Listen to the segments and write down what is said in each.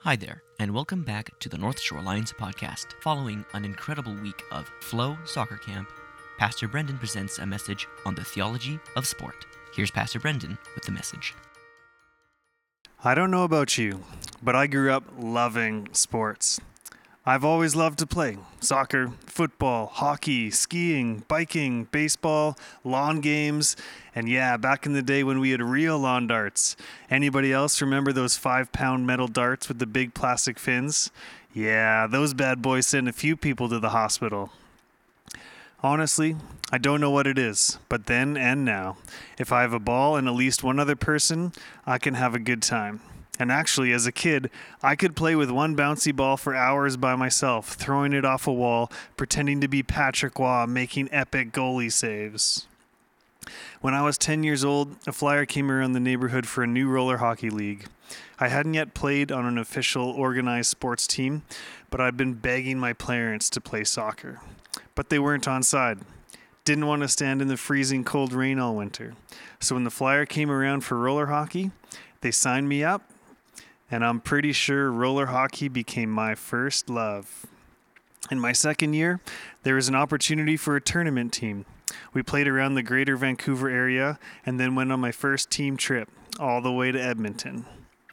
Hi there, and welcome back to the North Shore Lions podcast. Following an incredible week of Flow Soccer Camp, Pastor Brendan presents a message on the theology of sport. Here's Pastor Brendan with the message. I don't know about you, but I grew up loving sports. I've always loved to play soccer, football, hockey, skiing, biking, baseball, lawn games, and yeah, back in the day when we had real lawn darts. Anybody else remember those 5-pound metal darts with the big plastic fins? Yeah, those bad boys sent a few people to the hospital. Honestly, I don't know what it is, but then and now, if I have a ball and at least one other person, I can have a good time. And actually, as a kid, I could play with one bouncy ball for hours by myself, throwing it off a wall, pretending to be Patrick Waugh, making epic goalie saves. When I was 10 years old, a flyer came around the neighborhood for a new roller hockey league. I hadn't yet played on an official organized sports team, but I'd been begging my parents to play soccer. But they weren't on side. Didn't want to stand in the freezing cold rain all winter. So when the flyer came around for roller hockey, they signed me up, and I'm pretty sure roller hockey became my first love. In my second year, there was an opportunity for a tournament team. We played around the greater Vancouver area and then went on my first team trip all the way to Edmonton.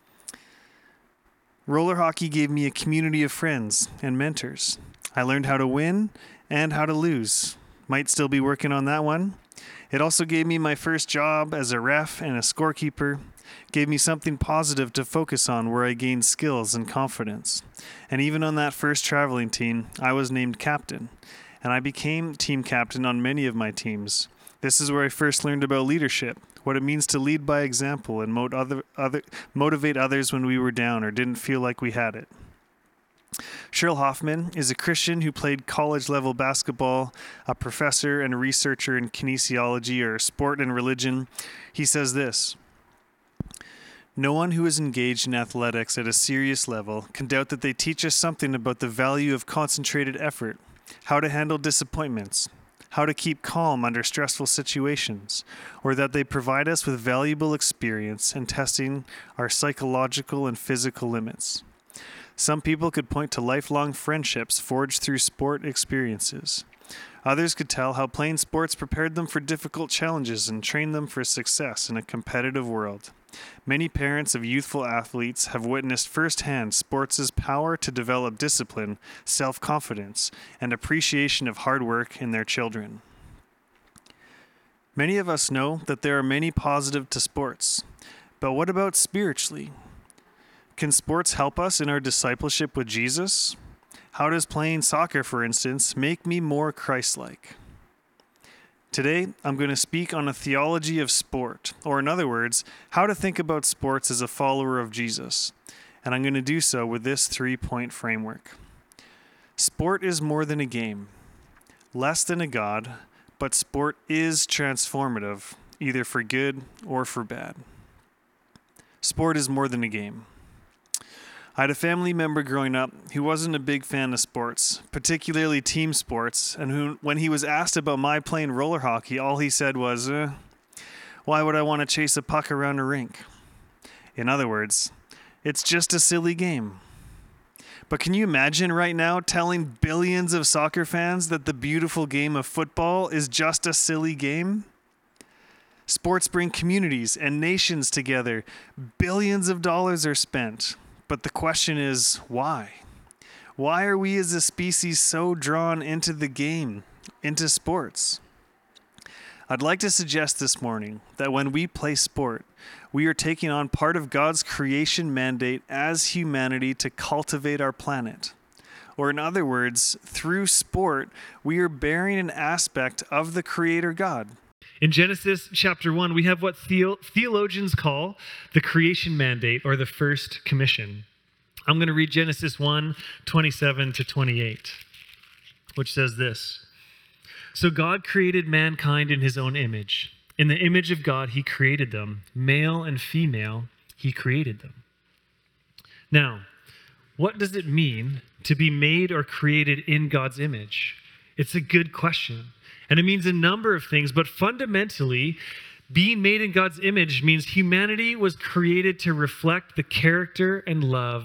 Roller hockey gave me a community of friends and mentors. I learned how to win and how to lose. Might still be working on that one. It also gave me my first job as a ref and a scorekeeper. Gave me something positive to focus on where I gained skills and confidence. And even on that first traveling team, I was named captain. And I became team captain on many of my teams. This is where I first learned about leadership, what it means to lead by example and motivate others when we were down or didn't feel like we had it. Cheryl Hoffman is a Christian who played college-level basketball, a professor and a researcher in kinesiology or sport and religion. He says this: "No one who is engaged in athletics at a serious level can doubt that they teach us something about the value of concentrated effort, how to handle disappointments, how to keep calm under stressful situations, or that they provide us with valuable experience in testing our psychological and physical limits. Some people could point to lifelong friendships forged through sport experiences. Others could tell how playing sports prepared them for difficult challenges and trained them for success in a competitive world. Many parents of youthful athletes have witnessed firsthand sports' power to develop discipline, self-confidence, and appreciation of hard work in their children. Many of us know that there are many positives to sports, but what about spiritually? Can sports help us in our discipleship with Jesus? How does playing soccer, for instance, make me more Christ-like? Today, I'm going to speak on a theology of sport, or in other words, how to think about sports as a follower of Jesus. And I'm going to do so with this 3-point framework. Sport is more than a game, less than a god, but sport is transformative, either for good or for bad. Sport is more than a game. I had a family member growing up who wasn't a big fan of sports, particularly team sports, and who, when he was asked about my playing roller hockey, all he said was, "Why would I want to chase a puck around a rink?" In other words, it's just a silly game. But can you imagine right now telling billions of soccer fans that the beautiful game of football is just a silly game? Sports bring communities and nations together. Billions of dollars are spent. But the question is, why? Why are we as a species so drawn into the game, into sports? I'd like to suggest this morning that when we play sport, we are taking on part of God's creation mandate as humanity to cultivate our planet. Or in other words, through sport, we are bearing an aspect of the Creator God. In Genesis chapter 1, we have what theologians call the creation mandate, or the first commission. I'm going to read Genesis 1, 27 to 28, which says this: "So God created mankind in his own image. In the image of God, he created them. Male and female, he created them." Now, what does it mean to be made or created in God's image? It's a good question. And it means a number of things, but fundamentally, being made in God's image means humanity was created to reflect the character and love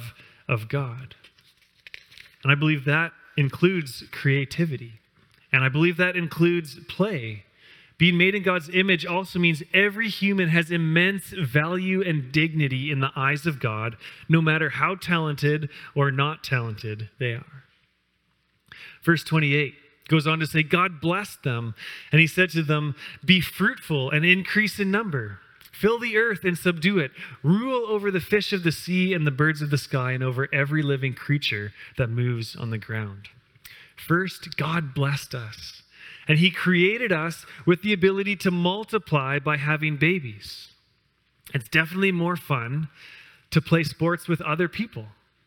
of God. And I believe that includes creativity. And I believe that includes play. Being made in God's image also means every human has immense value and dignity in the eyes of God, no matter how talented or not talented they are. Verse 28 goes on to say, God blessed them, and he said to them, be fruitful and increase in number. Fill the earth and subdue it. Rule over the fish of the sea and the birds of the sky and over every living creature that moves on the ground. First, God blessed us, and he created us with the ability to multiply by having babies. It's definitely more fun to play sports with other people.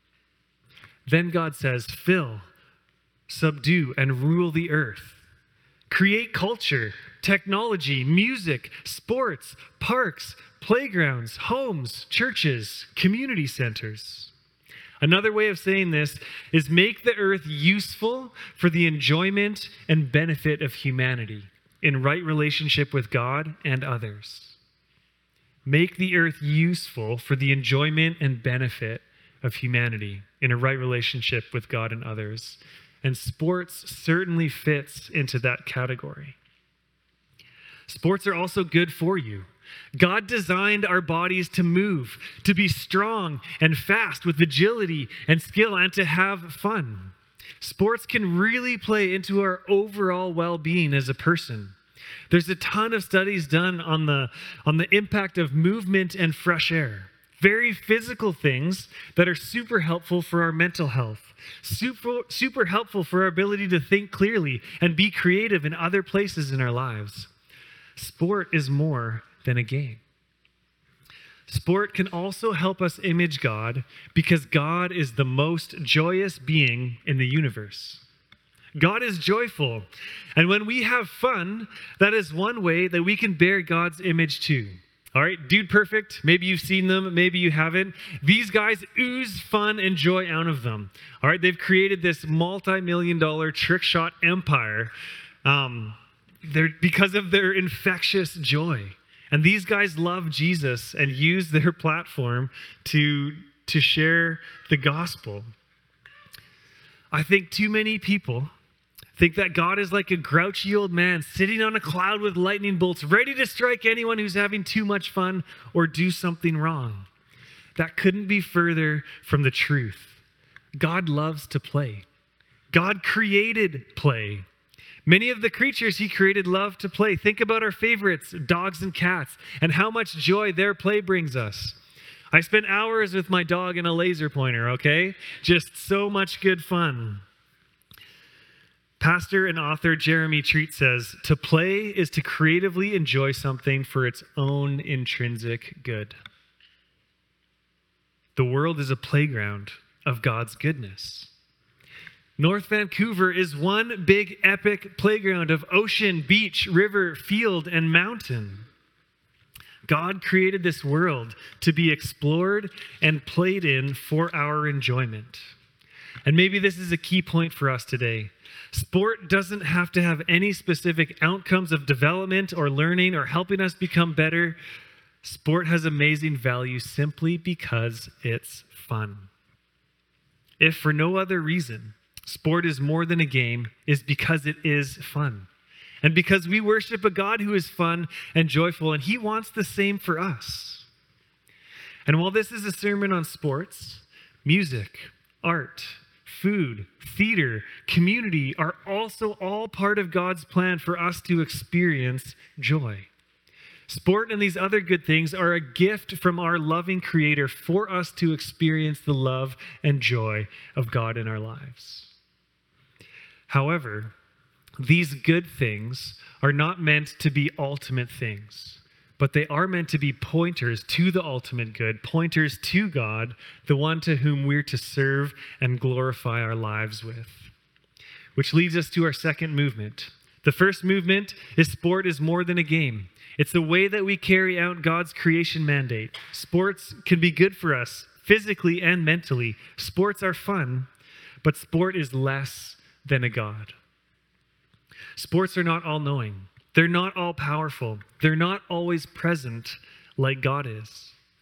Then God says, fill, subdue, and rule the earth. Create culture, technology, music, sports, parks, playgrounds, homes, churches, community centers. Another way of saying this is make the earth useful for the enjoyment and benefit of humanity in right relationship with God and others. Make the earth useful for the enjoyment and benefit of humanity in a right relationship with God and others. And sports certainly fits into that category. Sports are also good for you. God designed our bodies to move, to be strong and fast with agility and skill, and to have fun. Sports can really play into our overall well-being as a person. There's a ton of studies done on the impact of movement and fresh air. Very physical things that are super helpful for our mental health. Super helpful for our ability to think clearly and be creative in other places in our lives. Sport is more than a game. Sport can also help us image God because God is the most joyous being in the universe. God is joyful. And when we have fun, that is one way that we can bear God's image too. All right, Dude Perfect, maybe you've seen them, maybe you haven't. These guys ooze fun and joy out of them. All right, they've created this multi-million-dollar trick shot empire because of their infectious joy. And these guys love Jesus and use their platform to share the gospel. I think too many people think that God is like a grouchy old man sitting on a cloud with lightning bolts, ready to strike anyone who's having too much fun or do something wrong. That couldn't be further from the truth. God loves to play. God created play. Many of the creatures he created love to play. Think about our favorites, dogs and cats, and how much joy their play brings us. I spent hours with my dog and a laser pointer, okay? Just so much good fun. Pastor and author Jeremy Treat says, to play is to creatively enjoy something for its own intrinsic good. The world is a playground of God's goodness. North Vancouver is one big epic playground of ocean, beach, river, field, and mountain. God created this world to be explored and played in for our enjoyment. And maybe this is a key point for us today. Sport doesn't have to have any specific outcomes of development or learning or helping us become better. Sport has amazing value simply because it's fun. If for no other reason, sport is more than a game, is because it is fun. And because we worship a God who is fun and joyful, and he wants the same for us. And while this is a sermon on sports, music, art, food, theater, community are also all part of God's plan for us to experience joy. Sport and these other good things are a gift from our loving Creator for us to experience the love and joy of God in our lives. However, these good things are not meant to be ultimate things, but they are meant to be pointers to the ultimate good, pointers to God, the one to whom we're to serve and glorify our lives with. Which leads us to our second movement. The first movement is sport is more than a game. It's the way that we carry out God's creation mandate. Sports can be good for us physically and mentally. Sports are fun, but sport is less than a God. Sports are not all-knowing. They're not all-powerful. They're not always present like God is.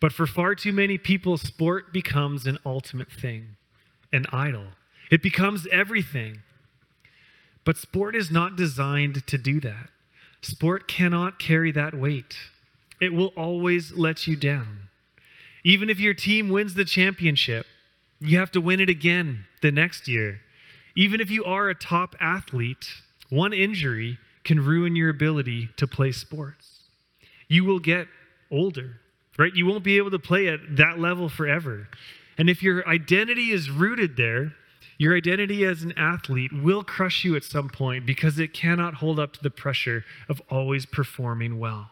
But for far too many people, sport becomes an ultimate thing, an idol. It becomes everything. But sport is not designed to do that. Sport cannot carry that weight. It will always let you down. Even if your team wins the championship, you have to win it again the next year. Even if you are a top athlete, one injury can ruin your ability to play sports. You will get older, right? You won't be able to play at that level forever. And if your identity is rooted there, your identity as an athlete will crush you at some point because it cannot hold up to the pressure of always performing well.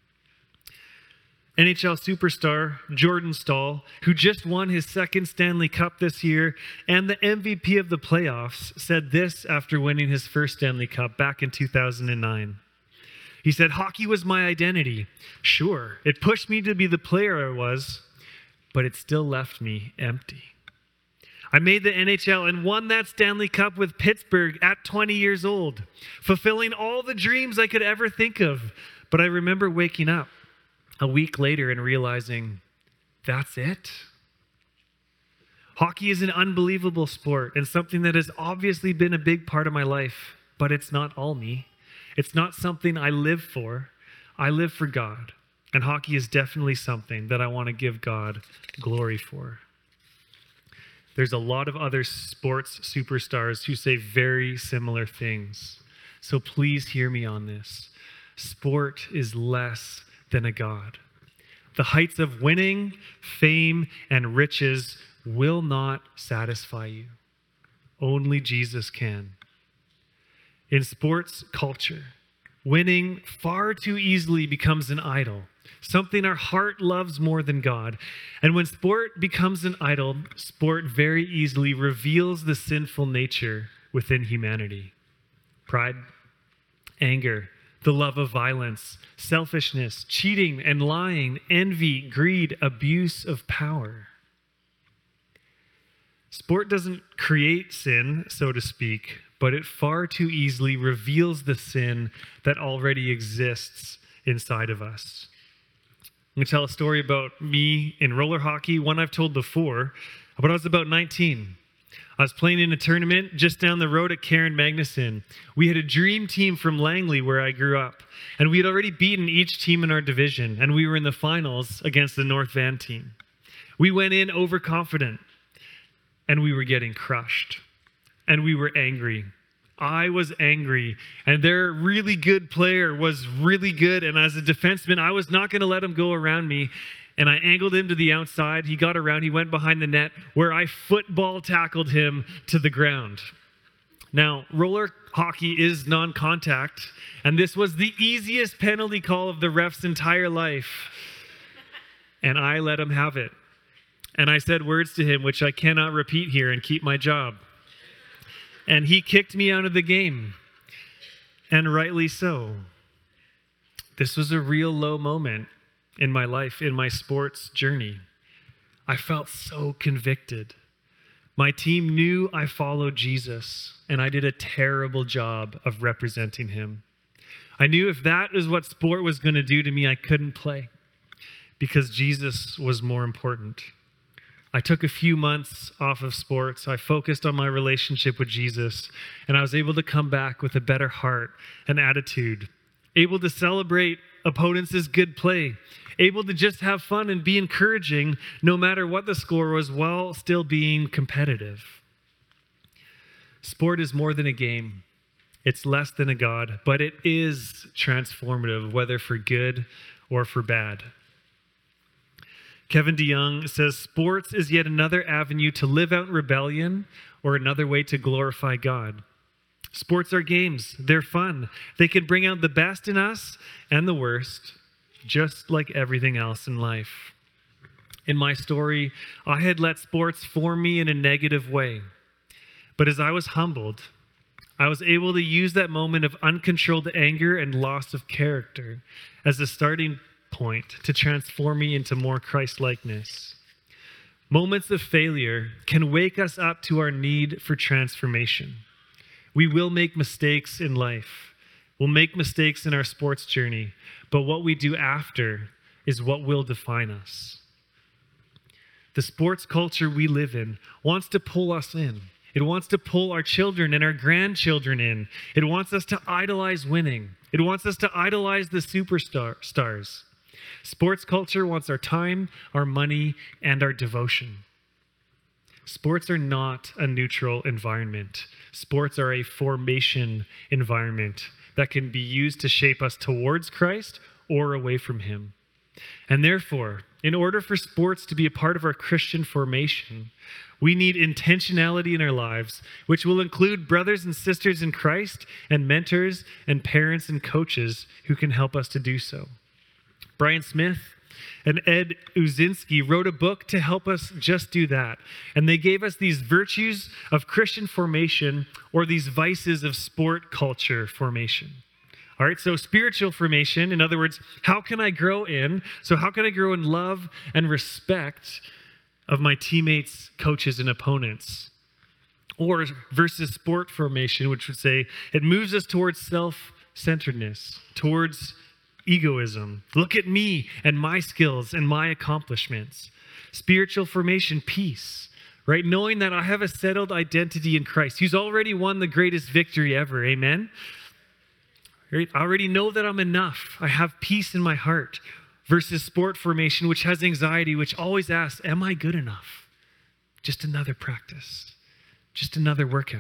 NHL superstar Jordan Staal, who just won his second Stanley Cup this year and the MVP of the playoffs, said this after winning his first Stanley Cup back in 2009. He said, "Hockey was my identity. Sure, it pushed me to be the player I was, but it still left me empty. I made the NHL and won that Stanley Cup with Pittsburgh at 20 years old, fulfilling all the dreams I could ever think of. But I remember waking up a week later and realizing, that's it." Hockey is an unbelievable sport and something that has obviously been a big part of my life, but it's not all me. It's not something I live for. I live for God, and hockey is definitely something that I want to give God glory for. There's a lot of other sports superstars who say very similar things. So please hear me on this. Sport is less than a god. The heights of winning, fame, and riches will not satisfy you. Only Jesus can. In sports culture, winning far too easily becomes an idol, something our heart loves more than God. And when sport becomes an idol, sport very easily reveals the sinful nature within humanity. Pride, anger, the love of violence, selfishness, cheating and lying, envy, greed, abuse of power. Sport doesn't create sin, so to speak, but it far too easily reveals the sin that already exists inside of us. I'm going to tell a story about me in roller hockey, one I've told before, but I was about 19. I was playing in a tournament just down the road at Karen Magnuson. We had a dream team from Langley, where I grew up, and we had already beaten each team in our division, and we were in the finals against the North Van team. We went in overconfident, and we were getting crushed, and we were angry. I was angry, and their really good player was really good, and as a defenseman, I was not going to let him go around me. And I angled him to the outside. He got around. He went behind the net, where I football tackled him to the ground. Now, roller hockey is non-contact, and this was the easiest penalty call of the ref's entire life. And I let him have it. And I said words to him which I cannot repeat here and keep my job. And he kicked me out of the game. And rightly so. This was a real low moment in my life, in my sports journey. I felt so convicted. My team knew I followed Jesus, and I did a terrible job of representing him. I knew if that is what sport was going to do to me, I couldn't play because Jesus was more important. I took a few months off of sports. I focused on my relationship with Jesus, and I was able to come back with a better heart and attitude, able to celebrate opponents' good play, able to just have fun and be encouraging no matter what the score was, while still being competitive. Sport is more than a game. It's less than a god, but it is transformative, whether for good or for bad. Kevin DeYoung says, sports is yet another avenue to live out rebellion or another way to glorify God. Sports are games. They're fun. They can bring out the best in us and the worst, just like everything else in life. In my story, I had let sports form me in a negative way. But as I was humbled, I was able to use that moment of uncontrolled anger and loss of character as a starting point to transform me into more Christ-likeness. Moments of failure can wake us up to our need for transformation. We will make mistakes in life. We'll make mistakes in our sports journey, but what we do after is what will define us. the sports culture we live in, wants to pull us in. It wants to pull our children and our grandchildren in. It wants us to idolize winning. It wants us to idolize the superstars. Sports culture wants our time, our money, and our devotion. Sports are not a neutral environment. Sports are a formation environment that can be used to shape us towards Christ or away from him. And therefore, in order for sports to be a part of our Christian formation, we need intentionality in our lives, which will include brothers and sisters in Christ and mentors and parents and coaches who can help us to do so. Brian Smith and Ed Uzinski wrote a book to help us just do that. And they gave us these virtues of Christian formation, or these vices of sport culture formation. All right, so spiritual formation, in other words, how can I grow in? So how can I grow in love and respect of my teammates, coaches, and opponents? Or versus sport formation, which would say it moves us towards self-centeredness, towards egoism. Look at me and my skills and my accomplishments. Spiritual formation, peace, right? Knowing that I have a settled identity in Christ. He's already won the greatest victory ever. Amen? Right? I already know that I'm enough. I have peace in my heart. Versus sport formation, which has anxiety, which always asks, am I good enough? Just another practice. Just another workout.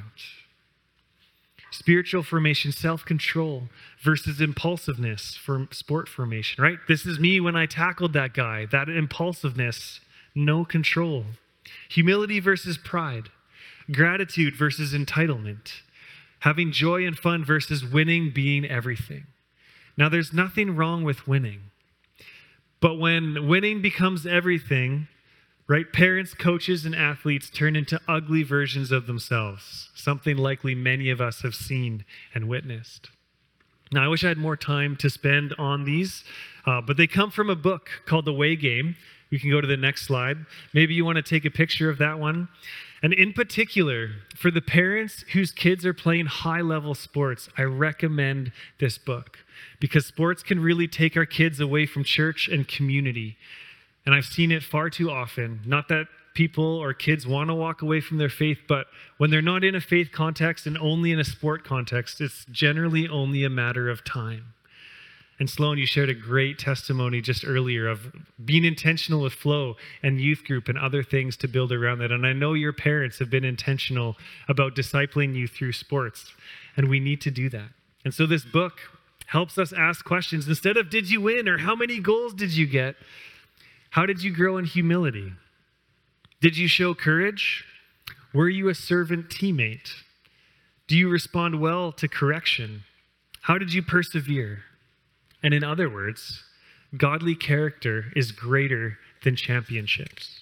Spiritual formation, self-control versus impulsiveness for sport formation, right? This is me when I tackled that guy. That impulsiveness, no control. Humility versus pride. Gratitude versus entitlement. Having joy and fun versus winning being everything. Now, there's nothing wrong with winning. But when winning becomes everything, right, parents, coaches, and athletes turn into ugly versions of themselves, something likely many of us have seen and witnessed. Now, I wish I had more time to spend on these, but they come from a book called The Way Game. We can go to the next slide. Maybe you want to take a picture of that one. And in particular, for the parents whose kids are playing high-level sports, I recommend this book because sports can really take our kids away from church and community. And I've seen it far too often. Not that people or kids want to walk away from their faith, but when they're not in a faith context and only in a sport context, it's generally only a matter of time. And Sloan, you shared a great testimony just earlier of being intentional with Flow and youth group and other things to build around that. And I know your parents have been intentional about discipling you through sports, and we need to do that. And so this book helps us ask questions. Instead of did you win or how many goals did you get, how did you grow in humility? Did you show courage? Were you a servant teammate? Do you respond well to correction? How did you persevere? And in other words, godly character is greater than championships.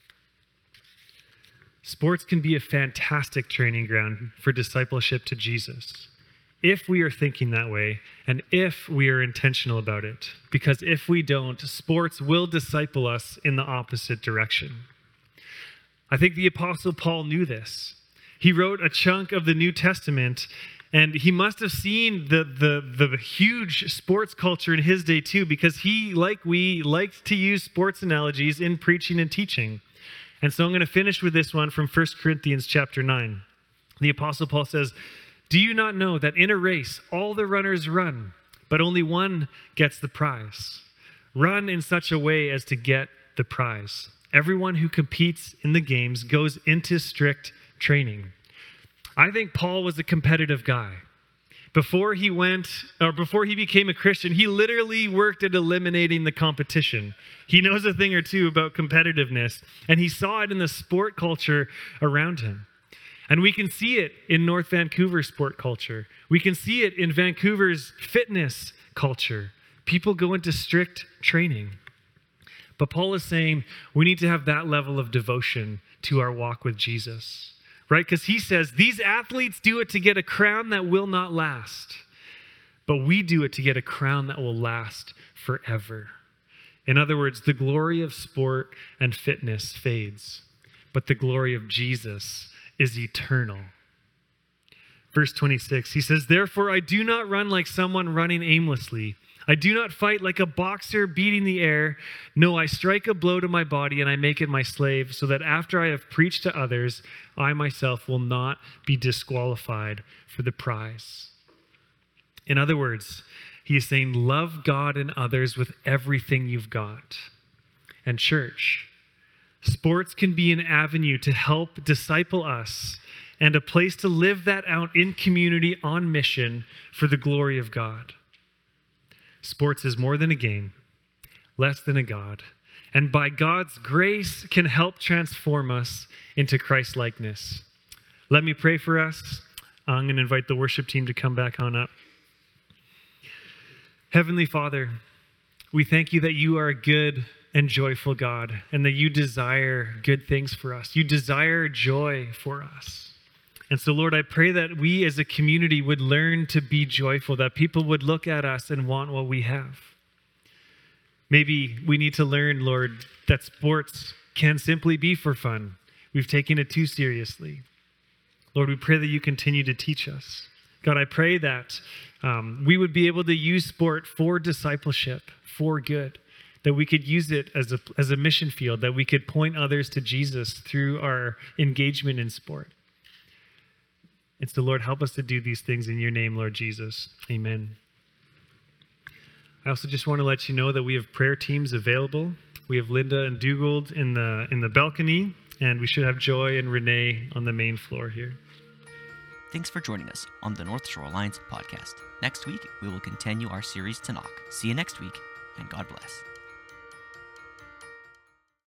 Sports can be a fantastic training ground for discipleship to Jesus, if we are thinking that way and if we are intentional about it. Because if we don't, sports will disciple us in the opposite direction. I think the Apostle Paul knew this. He wrote a chunk of the New Testament, and he must have seen the huge sports culture in his day too, because he, like we, liked to use sports analogies in preaching and teaching. And so I'm going to finish with this one from 1 Corinthians chapter 9. The Apostle Paul says, "Do you not know that in a race all the runners run, but only one gets the prize? Run in such a way as to get the prize. Everyone who competes in the games goes into strict training." I think Paul was a competitive guy. Before he became a Christian, he literally worked at eliminating the competition. He knows a thing or two about competitiveness, and he saw it in the sport culture around him. And we can see it in North Vancouver sport culture. We can see it in Vancouver's fitness culture. People go into strict training. But Paul is saying we need to have that level of devotion to our walk with Jesus. Right? Because he says these athletes do it to get a crown that will not last. But we do it to get a crown that will last forever. In other words, the glory of sport and fitness fades, but the glory of Jesus is eternal. Verse 26, he says, "Therefore I do not run like someone running aimlessly. I do not fight like a boxer beating the air. No, I strike a blow to my body and I make it my slave, so that after I have preached to others, I myself will not be disqualified for the prize. In other words, he is saying, love God and others with everything you've got. And church, sports can be an avenue to help disciple us and a place to live that out in community on mission for the glory of God. Sports is more than a game, less than a god, and by God's grace can help transform us into Christ-likeness. Let me pray for us. I'm going to invite the worship team to come back on up. Heavenly Father, we thank you that you are a good and joyful God, and that you desire good things for us. You desire joy for us. And so, Lord, I pray that we as a community would learn to be joyful, that people would look at us and want what we have. Maybe we need to learn, Lord, that sports can simply be for fun. We've taken it too seriously. Lord, we pray that you continue to teach us. God, I pray that we would be able to use sport for discipleship, for good, that we could use it as a mission field, that we could point others to Jesus through our engagement in sport. And so, Lord, help us to do these things in your name, Lord Jesus. Amen. I also just want to let you know that we have prayer teams available. We have Linda and Dugald in the balcony, and we should have Joy and Renee on the main floor here. Thanks for joining us on the North Shore Alliance podcast. Next week, we will continue our series to Knock. See you next week, and God bless.